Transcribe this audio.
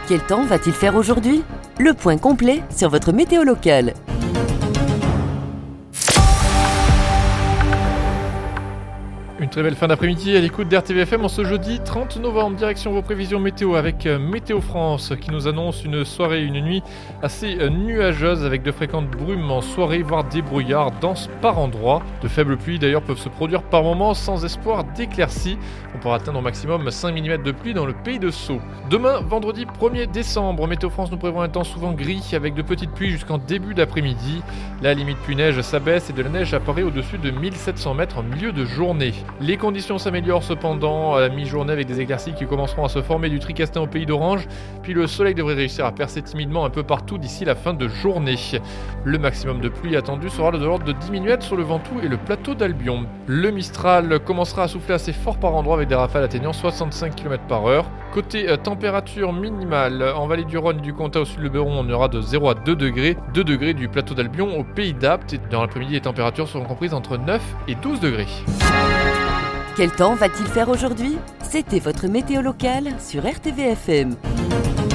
Quel temps va-t-il faire aujourd'hui ? Le point complet sur votre météo locale. Une très belle fin d'après-midi à l'écoute d'RTVFM en ce jeudi 30 novembre. Direction vos prévisions météo avec Météo France qui nous annonce une soirée et une nuit assez nuageuse avec de fréquentes brumes en soirée, voire des brouillards denses par endroits. De faibles pluies d'ailleurs peuvent se produire par moments sans espoir d'éclaircies. On pourra atteindre au maximum 5 mm de pluie dans le pays de Sceaux. Demain, vendredi 1er décembre, Météo France nous prévoit un temps souvent gris avec de petites pluies jusqu'en début d'après-midi. La limite pluie-neige s'abaisse et de la neige apparaît au-dessus de 1700 mètres en milieu de journée. Les conditions s'améliorent cependant à la mi-journée avec des éclaircies qui commenceront à se former du Tricastin au pays d'Orange, puis le soleil devrait réussir à percer timidement un peu partout d'ici la fin de journée. Le maximum de pluie attendu sera de l'ordre de 10 mm sur le Ventoux et le plateau d'Albion. Le Mistral commencera à souffler assez fort par endroits avec des rafales atteignant 65 km/h. Côté température minimale, en vallée du Rhône et du Comtat au sud de Beron, on aura de 0 à 2 degrés. 2 degrés du plateau d'Albion au pays d'Apt. Et dans l'après-midi, les températures seront comprises entre 9 et 12 degrés. Quel temps va-t-il faire aujourd'hui ? C'était votre météo locale sur RTVFM.